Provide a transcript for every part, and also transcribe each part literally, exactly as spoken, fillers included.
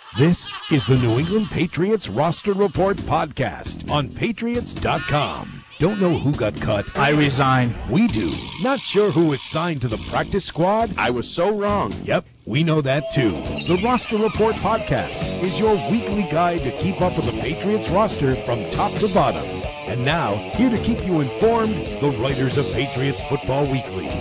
This is the New England Patriots Roster Report podcast on Patriots dot com. Don't know who got cut? I resign. We do. Not sure who was signed to the practice squad? I was so wrong. Yep, we know that too. The Roster Report podcast is your weekly guide to keep up with the Patriots roster from top to bottom. And now, here to keep you informed, the writers of Patriots Football Weekly.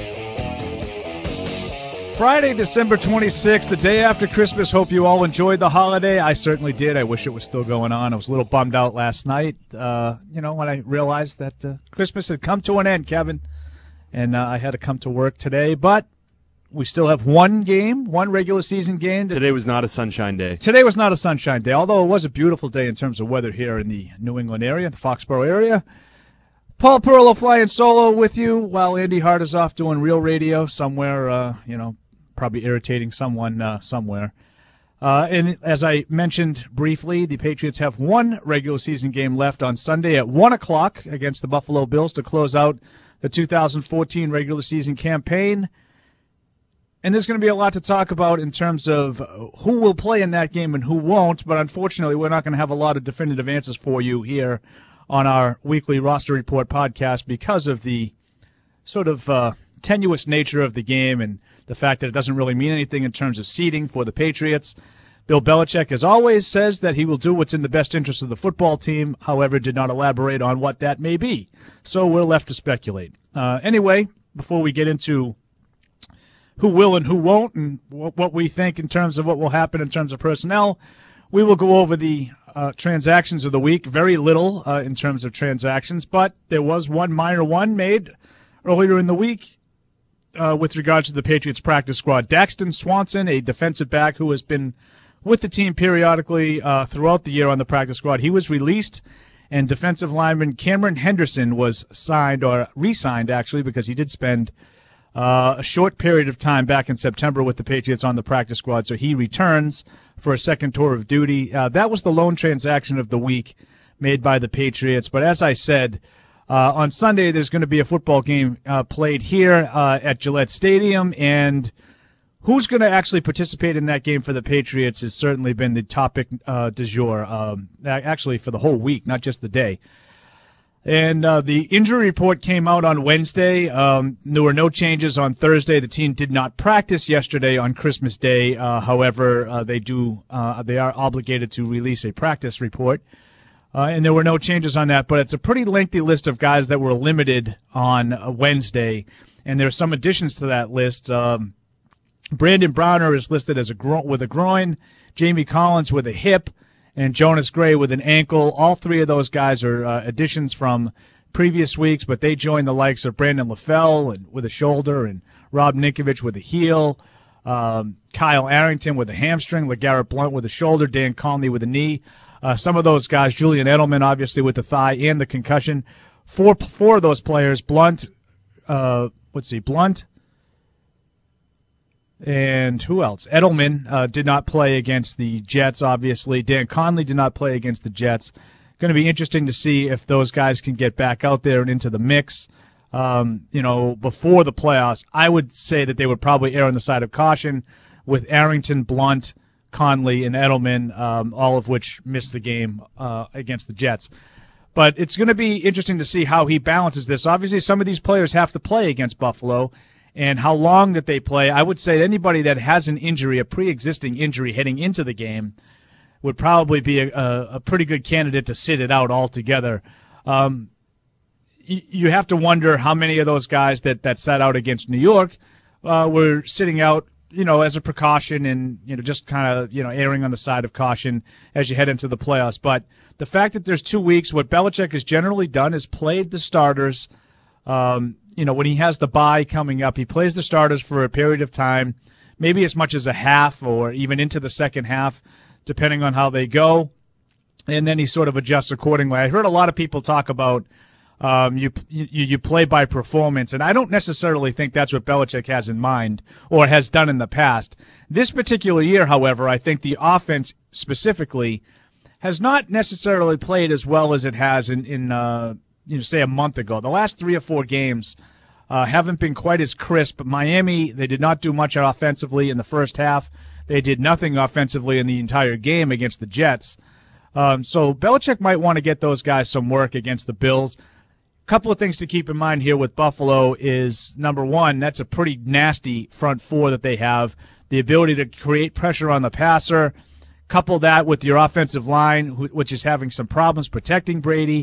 Friday, December twenty-sixth, the day after Christmas. Hope you all enjoyed the holiday. I certainly did. I wish it was still going on. I was a little bummed out last night, uh, you know, when I realized that uh, Christmas had come to an end, Kevin. And uh, I had to come to work today. But we still have one game, one regular season game. Today was not a sunshine day. Today was not a sunshine day, although it was a beautiful day in terms of weather here in the New England area, the Foxborough area. Paul Perillo flying solo with you while Andy Hart is off doing real radio somewhere, uh, you know, probably irritating someone uh, somewhere. Uh, and as I mentioned briefly, the Patriots have one regular season game left on Sunday at one o'clock against the Buffalo Bills to close out the two thousand fourteen regular season campaign. And there's going to be a lot to talk about in terms of who will play in that game and who won't, but unfortunately we're not going to have a lot of definitive answers for you here on our weekly Roster Report podcast because of the sort of uh, tenuous nature of the game and the fact that it doesn't really mean anything in terms of seeding for the Patriots. Bill Belichick, as always, says that he will do what's in the best interest of the football team, however, did not elaborate on what that may be. So we're left to speculate. Uh, anyway, before we get into who will and who won't and what we think in terms of what will happen in terms of personnel, we will go over the uh, transactions of the week. Very little uh, in terms of transactions, but there was one minor one made earlier in the week. Uh, with regards to the Patriots practice squad. Daxton Swanson, a defensive back who has been with the team periodically uh, throughout the year on the practice squad, he was released, and defensive lineman Cameron Henderson was signed, or re-signed actually, because he did spend uh, a short period of time back in September with the Patriots on the practice squad, so he returns for a second tour of duty. Uh, that was the lone transaction of the week made by the Patriots, but as I said, Uh, on Sunday, there's going to be a football game uh, played here uh, at Gillette Stadium, and who's going to actually participate in that game for the Patriots has certainly been the topic uh, du jour, um, actually for the whole week, not just the day. And uh, the injury report came out on Wednesday. Um, there were no changes on Thursday. The team did not practice yesterday on Christmas Day. Uh, however, uh, they do uh, they are obligated to release a practice report. Uh, and there were no changes on that, but it's a pretty lengthy list of guys that were limited on uh, Wednesday, and there are some additions to that list. Um, Brandon Browner is listed as a gro- with a groin, Jamie Collins with a hip, and Jonas Gray with an ankle. All three of those guys are uh, additions from previous weeks, but they join the likes of Brandon LaFell and, with a shoulder, and Rob Ninkovich with a heel, um, Kyle Arrington with a hamstring, LeGarrette Blount with a shoulder, Dan Conley with a knee. Uh, some of those guys, Julian Edelman, obviously with the thigh and the concussion. Four, four of those players, Blunt, uh, let's see, Blunt, and who else? Edelman uh, did not play against the Jets, obviously. Dan Conley did not play against the Jets. Going to be interesting to see if those guys can get back out there and into the mix, um, you know, before the playoffs. I would say that they would probably err on the side of caution with Arrington, Blunt, Conley, and Edelman, um, all of which missed the game uh, against the Jets. But it's going to be interesting to see how he balances this. Obviously, some of these players have to play against Buffalo, and how long that they play. I would say anybody that has an injury, a pre-existing injury heading into the game, would probably be a, a, a pretty good candidate to sit it out altogether. Um, you, you have to wonder how many of those guys that, that sat out against New York uh, were sitting out, you know, as a precaution and, you know, just kind of, you know, erring on the side of caution as you head into the playoffs. But the fact that there's two weeks, what Belichick has generally done is played the starters. Um, you know, when he has the bye coming up, he plays the starters for a period of time, maybe as much as a half or even into the second half, depending on how they go. And then he sort of adjusts accordingly. I heard a lot of people talk about Um, you, you you play by performance, and I don't necessarily think that's what Belichick has in mind or has done in the past. This particular year, however, I think the offense specifically has not necessarily played as well as it has in, in uh, you know, say a month ago. The last three or four games uh, haven't been quite as crisp. Miami, they did not do much offensively in the first half. They did nothing offensively in the entire game against the Jets. Um, so Belichick might want to get those guys some work against the Bills. Couple of things to keep in mind here with Buffalo is, number one, that's a pretty nasty front four that they have. The ability to create pressure on the passer. Couple that with your offensive line, which is having some problems protecting Brady.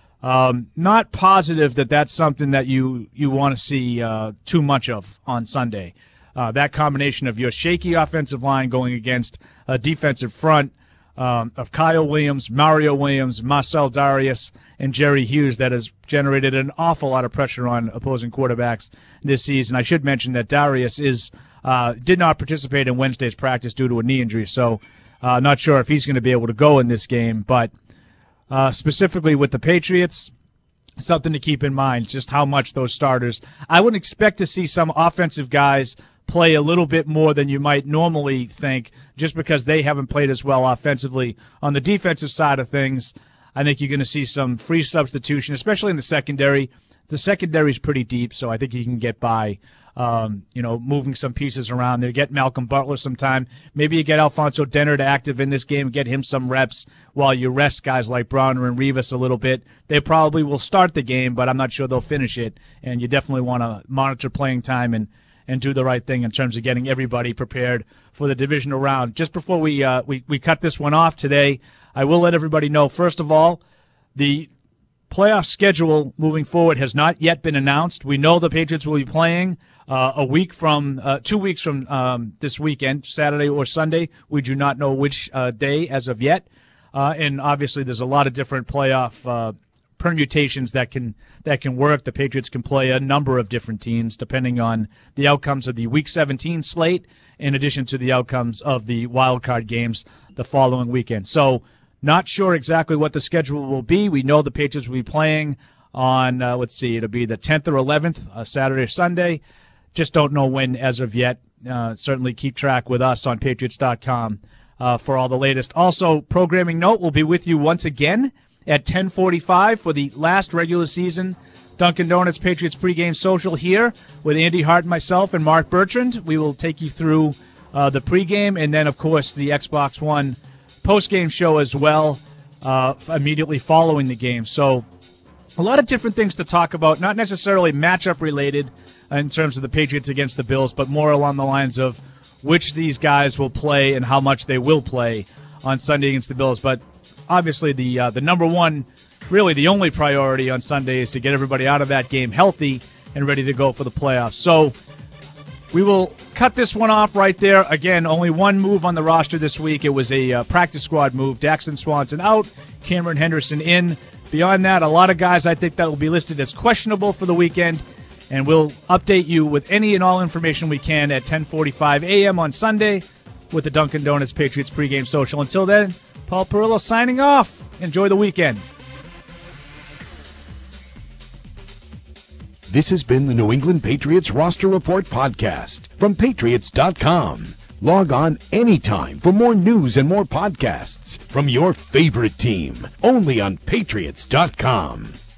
Um, not positive that that's something that you, you want to see uh, too much of on Sunday. Uh, that combination of your shaky offensive line going against a defensive front um, of Kyle Williams, Mario Williams, Marcel Darius, and Jerry Hughes that has generated an awful lot of pressure on opposing quarterbacks this season. I should mention that Darius is uh, did not participate in Wednesday's practice due to a knee injury, so uh, not sure if he's going to be able to go in this game. But uh, specifically with the Patriots, something to keep in mind, just how much those starters. I would expect to see some offensive guys play a little bit more than you might normally think just because they haven't played as well offensively. On the defensive side of things, I think you're going to see some free substitution, especially in the secondary. The secondary is pretty deep, so I think you can get by, um, you know, moving some pieces around there. Get Malcolm Butler some time. Maybe you get Alfonso Dennard active in this game, get him some reps while you rest guys like Browner and Rivas a little bit. They probably will start the game, but I'm not sure they'll finish it, and you definitely want to monitor playing time and and do the right thing in terms of getting everybody prepared for the divisional round. Just before we uh, we, we cut this one off today, I will let everybody know, first of all, the playoff schedule moving forward has not yet been announced. We know the Patriots will be playing uh, a week from, uh, two weeks from um, this weekend, Saturday or Sunday. We do not know which uh, day as of yet. Uh, and obviously there's a lot of different playoff uh permutations that can that can work. The Patriots can play a number of different teams depending on the outcomes of the Week seventeen slate, in addition to the outcomes of the wild card games the following weekend. So, not sure exactly what the schedule will be. We know the Patriots will be playing on, uh, let's see, it'll be the tenth or eleventh, uh, Saturday or Sunday. Just don't know when as of yet. Uh, certainly keep track with us on Patriots dot com uh, for all the latest. Also, programming note, we'll be with you once again at ten forty-five for the last regular season Dunkin' Donuts Patriots pregame social here with Andy Hart, myself, and Mark Bertrand. We will take you through uh, the pregame and then, of course, the Xbox One postgame show as well uh, immediately following the game. So a lot of different things to talk about, not necessarily matchup related in terms of the Patriots against the Bills, but more along the lines of which these guys will play and how much they will play on Sunday against the Bills. But obviously, the uh, the number one, really the only priority on Sunday is to get everybody out of that game healthy and ready to go for the playoffs. So we will cut this one off right there. Again, only one move on the roster this week. It was a uh, practice squad move. Daxton Swanson out, Cameron Henderson in. Beyond that, a lot of guys I think that will be listed as questionable for the weekend. And we'll update you with any and all information we can at ten forty-five a.m. on Sunday with the Dunkin' Donuts Patriots pregame social. Until then, Paul Perillo signing off. Enjoy the weekend. This has been the New England Patriots Roster Report podcast from Patriots dot com. Log on anytime for more news and more podcasts from your favorite team, only on Patriots dot com.